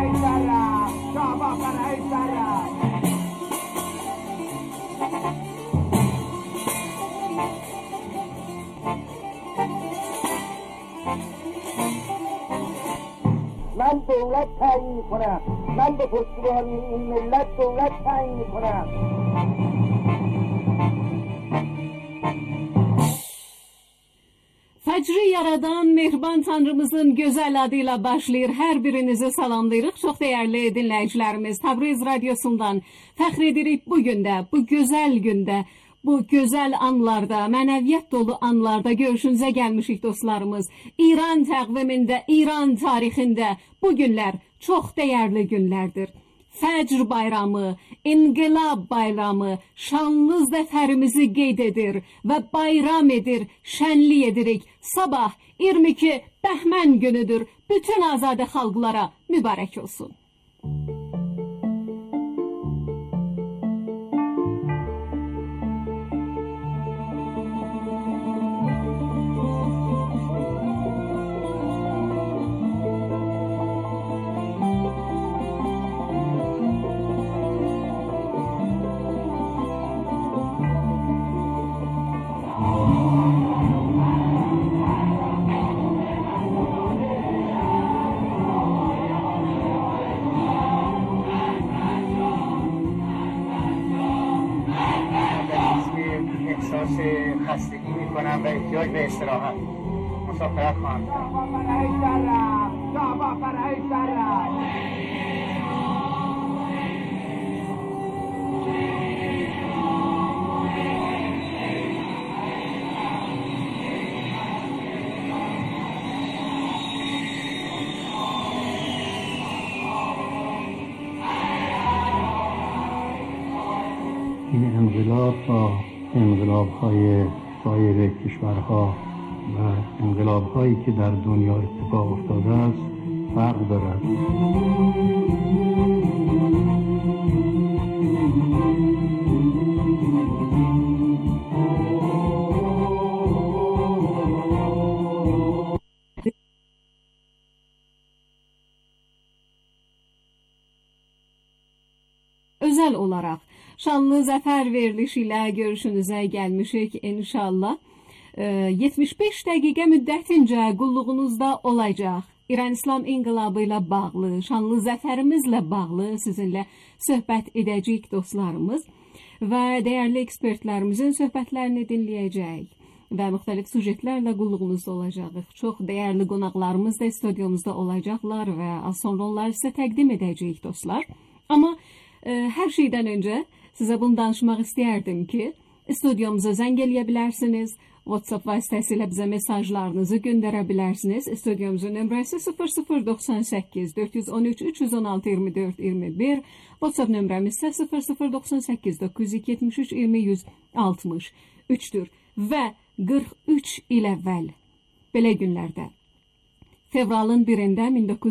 J: من دولت تعیین میکنم. من به پشتیبانی این ملت دولت تعیین میکنم.
B: Fəcri yaradan mehriban Tanrımızın gözəl adıyla başlayır. Hər birinizi salamlayırıq. Çox dəyərli dinləyicilərimiz, Təbriz radiosundan fəxr edirik bu gündə, bu gözəl gündə, bu gözəl anlarda, mənəviyyət dolu anlarda görüşünüzə gəlmişik dostlarımız. İran təqvimində, İran tarixində bu günlər çox dəyərli günlərdir. Fəcr bayramı, İnqilab bayramı, şanlı zəfərimizi qeyd edir və bayram edir, şənlik edirik. Sabah 22 Bəhmən günüdür. Bütün azadə xalqlara mübarək olsun.
I: احساس خستگی میکنم و احتیاج به استراحت. مسافرت خواهم کرد.
K: این انقلاب با انقلاب‌های سایر کشورها و انقلاب‌هایی که در دنیا اتفاق افتاده است فرق دارد.
B: Özel olarak şanlı zəfər verilişi ilə görüşünüzə gəlmişik inşallah. 75 dəqiqə müddətincə qulluğunuzda olacaq. İran İslam İnqilabı ilə bağlı, şanlı zəfərimizlə bağlı sizinlə söhbət edəcəyik dostlarımız və dəyərli ekspertlərimizin söhbətlərini dinləyəcəyik və müxtəlif sujetlərlə qulluğunuzda olacağıq. Çox dəyərli qonaqlarımız da studiyomuzda olacaqlar və az sonra onları sizə təqdim edəcəyik dostlar. Amma hər şeydən öncə sizə bunu danışmaq istəyərdim ki, stüdyomuza zəng eləyə bilərsiniz, WhatsApp vasitəsilə bizə mesajlarınızı göndərə bilərsiniz. Stüdyomuzun nömrəsi 0098 413 316 24 21, WhatsApp nömrəmiz isə 0098 973 20 163-dür və 43 il əvvəl belə günlərdə fevralın 1-də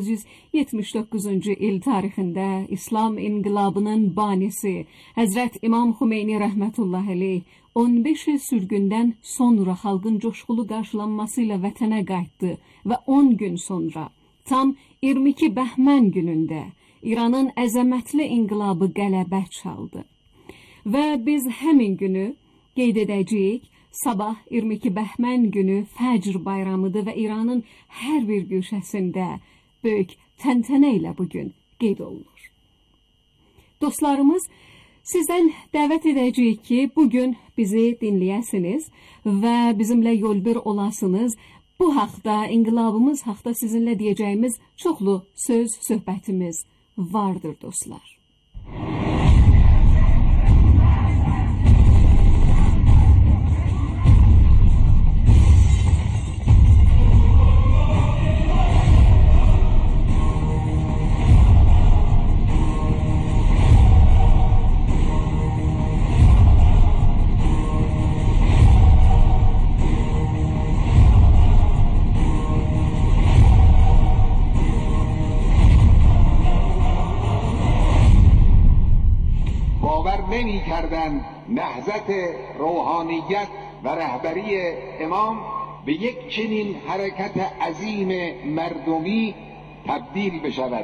B: 1979-cu il tarixində İslam İnqilabının banisi Həzrət İmam Xümeyni rəhmətullahi əleyh 15 il sürgündən sonra xalqın coşqulu qarşılanması ilə vətənə qayıtdı və 10 gün sonra tam 22 Bəhmən günündə İranın əzəmətli inqilabı qələbə çaldı. Və biz həmin günü qeyd edəcəyik. Sabah 22 Bəhmən günü Fəcr bayramıdır və İranın hər bir güşəsində böyük təntənə ilə bugün qeyd olunur. Dostlarımız, sizdən dəvət edəcəyik ki, bugün bizi dinləyəsiniz və bizimlə yolbir olasınız. Bu haqda, inqilabımız haqda sizinlə deyəcəyimiz çoxlu söz, söhbətimiz vardır dostlar.
L: می کردند نهضت روحانیت و رهبری امام به یک چنین حرکت عظیم مردمی تبدیل بشود.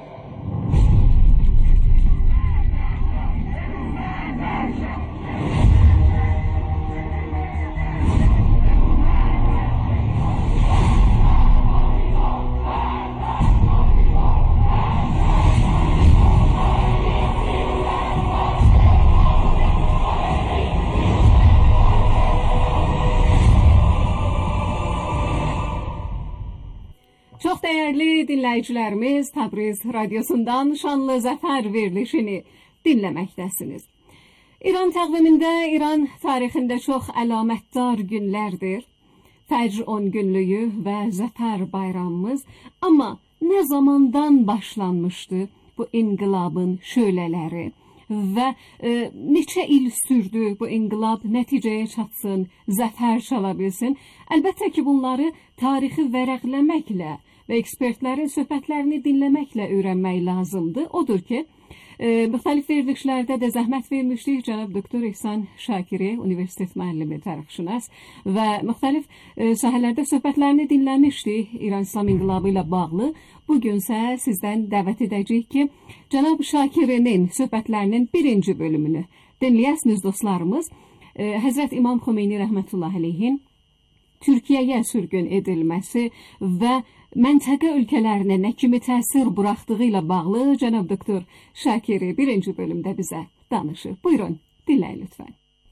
B: Çox dəyərli dinləyicilərimiz, Təbriz radiosundan şanlı zəfər verilişini dinləməkdəsiniz. İran təqvimində, İran tarixində çox əlamətdar günlərdir. Fəcr 10 günlüyü və zəfər bayramımız. Amma nə zamandan başlanmışdı bu inqilabın şölələri və neçə il sürdü bu inqilab nəticəyə çatsın, zəfər çala bilsin? Əlbəttə ki, bunları tarixi vərəqləməklə və ekspertlərin söhbətlərini dinləməklə öyrənmək lazımdır. Odur ki, müxtəlif verilişlərdə də zəhmət vermişdik. Cənab Doktor İhsan Şakiri, universitet müəllimi, tarixşünas və müxtəlif sahələrdə söhbətlərini dinləmişdik İran İslam İnqilabı ilə bağlı. Bugünsə sizdən dəvət edəcəyik ki, Cənab Şakirinin söhbətlərinin birinci bölümünü dinləyəsiniz dostlarımız. Həzrət İmam Xomeyni rəhmətullahi əleyhin Türkiyəyə sürgün edilməsi və məntəqə ölkələrinə nə kimi təsir buraxdığı ilə bağlı Cənab Doktor Şakiri birinci bölümdə bizə danışır. Buyurun, dinləyin lütfən.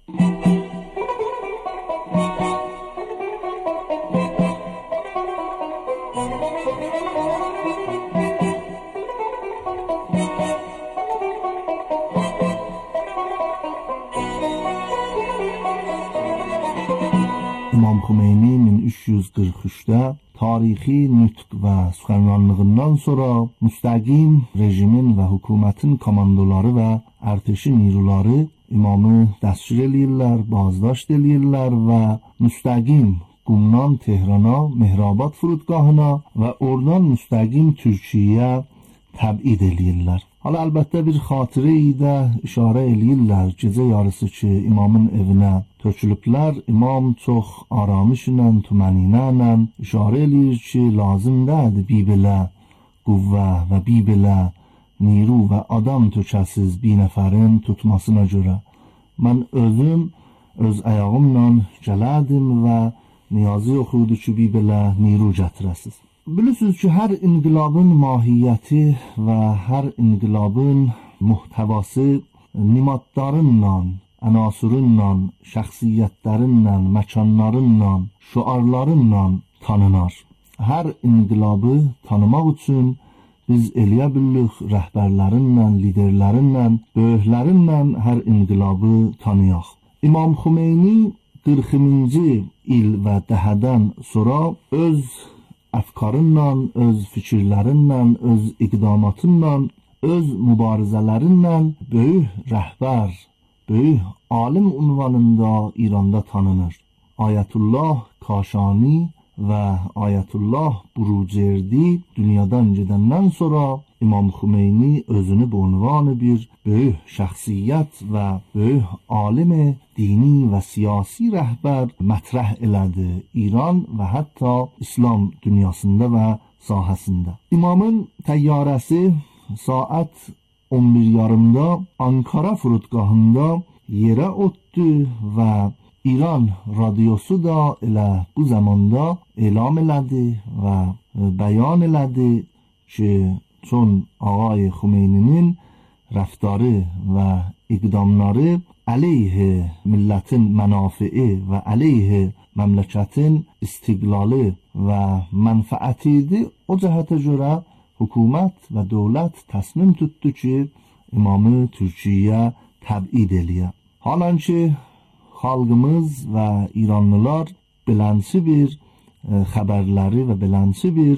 M: İmam Xomeyni 1343'də tarixi nütq və sükənranlığından sonra müstəqim rejimin və hökumətin komandoları və ərteşi niruları imamı dəstgir eləyirlər, bazdaşt eləyirlər və müstəqim Qumdan Tehrana, Mehrabad furudgahına və oradan müstəqim Türkiyəyə təbid eləyirlər. Hala əlbəttə bir xatirəyi də işarə eləyirlər. Gecə yarısı ki, imamın evinə tökülüblər, imam çox aramışla, tümənинə işarə eləyir ki, lazım deyil bir-belə qüvvə və bir-belə niru və adam tökəsiz bir nəfərin tutmasına görə. Mən özüm öz ayağımla gələdim və niyazı yoxuydu ki, bir-belə niru gətirəsiz. Bilirsiniz ki, hər inqilabın mahiyyəti və hər inqilabın muhtəvası nimadlarınla, ənasırınla, şəxsiyyətlərinlə, məkanlarınla, şüarlarınla tanınar. Hər inqilabı tanımaq üçün biz eləyə bilirik rəhbərlərinlə, liderlərinlə, böyüklərinlə hər inqilabı tanıyaq. İmam Xomeyni 40-cı il və dəhədən sonra öz əfkarınla, öz fikirlərinlə, öz iqdamatınla, öz mübarizələrinlə böyük rəhbər, böyük alim unvanında İranda tanınır. Ayətullah Kaşani və Ayətullah Burucerdi dünyadan gedəndən sonra İmam Xomeyni özünü bu unvanı bir böyük şəxsiyyət və böyük alim dini və siyasi rəhbər mətrəh elədi İran və hətta İslam dünyasında və sahəsində. İmamın təyyarəsi saat 11:30-da Ankara furudgahında yerə otdu və İran radiosu da elə bu zamanda elam elədi və bəyan elədi ki, çون آقای خمینinin rəftarı və iqdamları əleyhi millətin mənafi'i və əleyhi məmləkətin istiqlalı və mənfəəti idi. O cəhətə görə hökumət və dövlət təsmim tutdu ki, imamı Türkiyəyə təbid eləyə. Halanki xalqımız və İranlılar belənsi bir xəbərləri və belənsi bir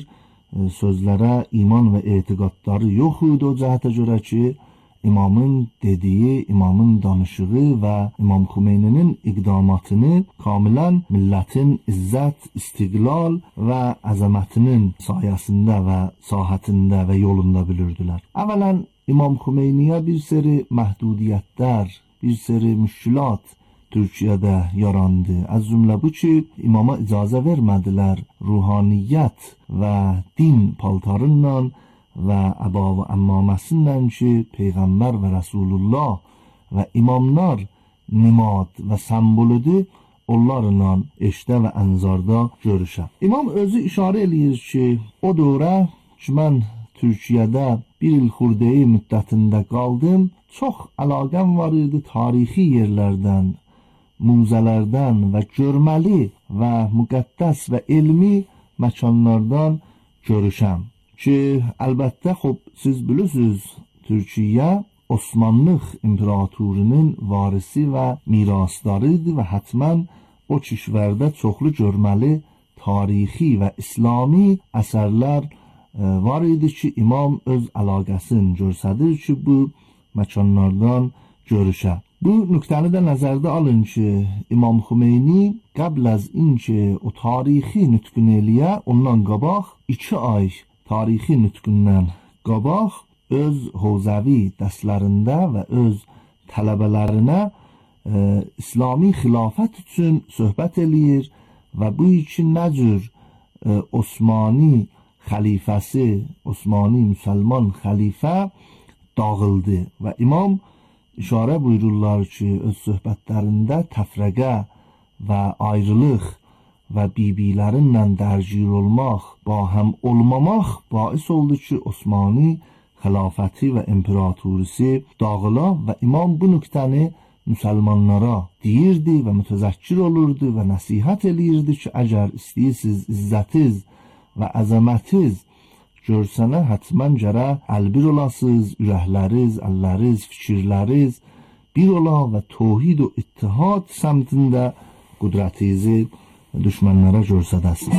M: sözlərə iman və etiqadları yox idi. O cəhətə görə ki, imamın dediyi, imamın danışığı və İmam Xomeyninin iqdamatını kamilən millətin izzət, istiqlal və əzəmətinin sayəsində və sahətində və yolunda bilirdilər. Əvvələn İmam Xomeyniyə bir seri məhdudiyyətlər, bir seri müşkilat Türkiyədə yarandı. Az cümlə bu ki, imama icazə vermədilər ruhaniyyət və din paltarınla və əba və əmmaməsinlə ki, Peyğəmbər və Rəsulullah və imamlar nimad və sembolüdür, onlarla eşdə və ənzarda görüşə. İmam özü işarə eləyir ki, o dövrə ki, mən Türkiyədə bir il xurdeyi müddətində qaldım, çox əlaqəm var idi tarixi yerlərdən, muzələrdən və görməli və müqəddəs və elmi məkanlardan görüşəm. Ki, əlbəttə, siz bilirsiniz, Türkiyə Osmanlıq imperatorunun varisi və mirasdarıdır və hətmən o kişvərdə çoxlu görməli tarixi və İslami əsərlər var idi ki, imam öz əlaqəsini göstərir ki, bu məkanlardan görüşə. Bu nöqtəni də nəzərdə alın ki, İmam Xümeyni qəbl az inki o tarixi nütqünü eləyə, ondan qabaq 2 ay tarixi nütqündən qabaq öz Hovzəvi dərslərində və öz tələbələrinə İslami xilafət üçün söhbət eləyir və bu üçün nə cür Osmani xəlifəsi, Osmani müsəlman xəlifə dağıldı və imam işarə buyururlar ki, öz söhbətlərində təfrəqə və ayrılıq və bibilərinlə dərgir olmaq, bahəm olmamaq bais oldu ki, Osmani xilafəti və imperatorisi dağıla və imam bu nöqtəni müsəlmanlara deyirdi və mütəzəkkir olurdu və nəsihət eləyirdi ki, əgər istəyirsiniz izzətiz və əzəmətiz görsənə, hətmən gərə əlbir olasınız, ürəkləriz, əlləriz, fikirləriz bir ola və tohid və ittihad səmtində qudrətinizi düşmənlərə görsədəsiniz.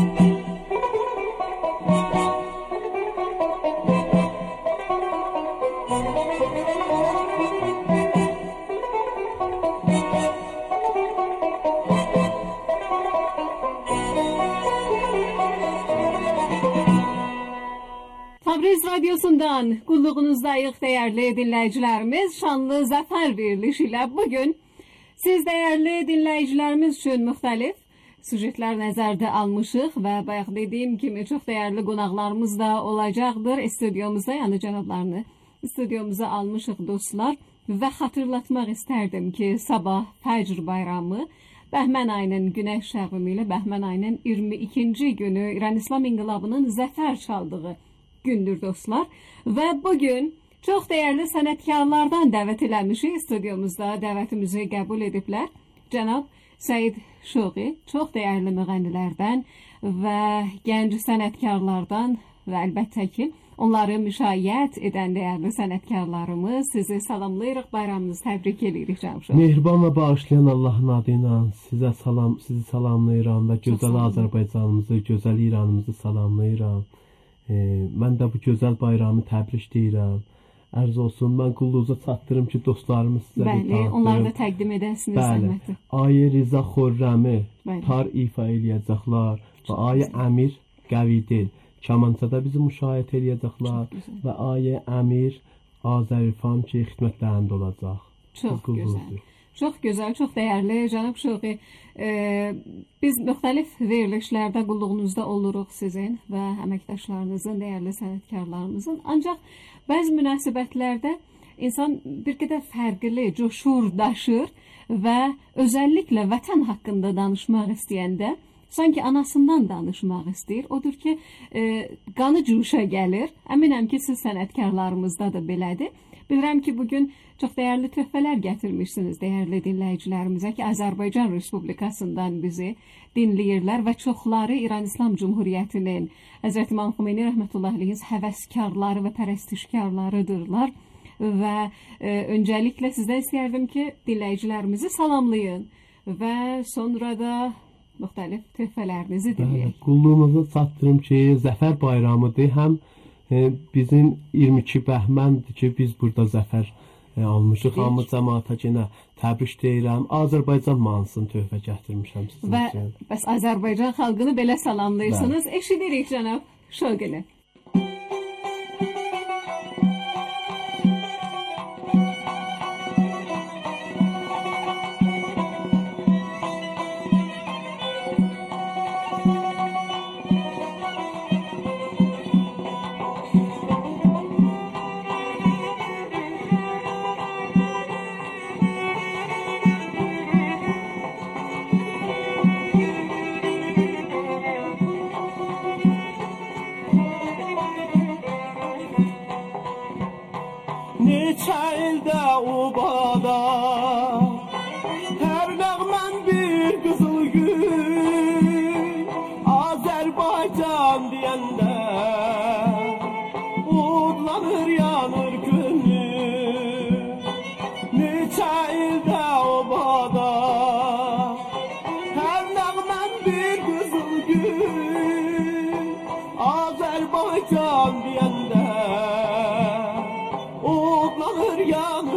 B: Təbriz radyosundan qulluğunuzdayıq değerli dinləyicilərimiz. Şanlı zəfər verilişi ilə bugün siz değerli dinləyicilərimiz üçün müxtəlif süjetlər nəzərdə almışıq və bayaq dediyim kimi çox değerli qonaqlarımız da olacaqdır. Stüdyomuzda, yəni cənablarını stüdyomuza almışıq dostlar və xatırlatmaq istərdim ki, sabah Fəcr bayramı Bəhmən ayının günəş şəğimi ilə Bəhmən ayının 22-ci günü İran İslam İnqilabının zəfər çaldığı gündür dostlar və bugün çox değerli sənətkarlardan dəvət eləmişik. Stüdyomuzda dəvətimizi qəbul ediblər. Cənab Səid Şoği çox değerli müğənnilərdən və gənc sənətkarlardan və əlbəttə ki, onları müşayiət edən değerli sənətkarlarımız sizi salamlayırıq, bayramınızı təbrik edirik Cənab Şoği.
K: Mehriban və bağışlayan Allahın adı ilə sizi salamlayıram və gözəl Azərbaycanımızı, gözəl İranımızı salamlayıram. Mən də bu gözəl bayramı təbrik edirəm. Ərz olsun, mən qulluğunuza çatdırım ki, dostlarımız sizə
B: Bəli, onları da təqdim edəsiniz.
K: Bəli, Ayə Riza Xorrəmi tar ifa eləyəcəklər və Ayə Əmir Qəvidil kamançada bizi müşahidə eləyəcəklər və Ayə Əmir Azərifam ki, xidmətlərində olacaq.
B: Çox gözəl. Çox gözəl, çox değerli Cənab Şoği. Biz müxtəlif verilişlərdə qulluğunuzda oluruq sizin və əməkdaşlarınızın, değerli sənətkarlarımızın. Ancaq bəzi münasibətlərdə insan bir qədər fərqli, coşur, daşır və özəlliklə vətən haqqında danışmaq istəyəndə sanki anasından danışmaq istəyir. Odur ki, qanı cuşa gəlir. Əminəm ki, siz sənətkarlarımızda da belədir. Bilirəm ki, bugün çox değerli töhfələr gətirmişsiniz değerli dinləyicilərimizə ki, Azərbaycan Respublikasından bizi dinləyirlər və çoxları İran İslam Cumhuriyyətinin Həzrət İmam Xümeyni rəhmətullahi aleyhin həvəskarları və pərəstişkarlarıdırlar və öncəliklə sizdən istəyərdim ki, dinləyicilərimizi salamlayın və sonra da müxtəlif töhfələrinizi dinləyək.
K: Qulluğumuza çatdırım ki, zəfər bayramıdır. Həm bizim 22 bəhməndir ki, biz burada zəfər almışıq. Hamı cəmaata yenə təbrik deyirəm. Azərbaycan mahnısını töhfə gətirmişəm sizin
B: və
K: üçün.
B: Bəs Azərbaycan xalqını belə salamlayırsınız. Eşidirik Cənab Şoğini.
K: neçə ildə obada hər nəğmən bir qızıl gül Azərbaycan deyəndə odlanır yanır gönlüm neçə ildə obada hər nəğmən bir qızıl gül Azərbaycan deyəndə odlanır yanır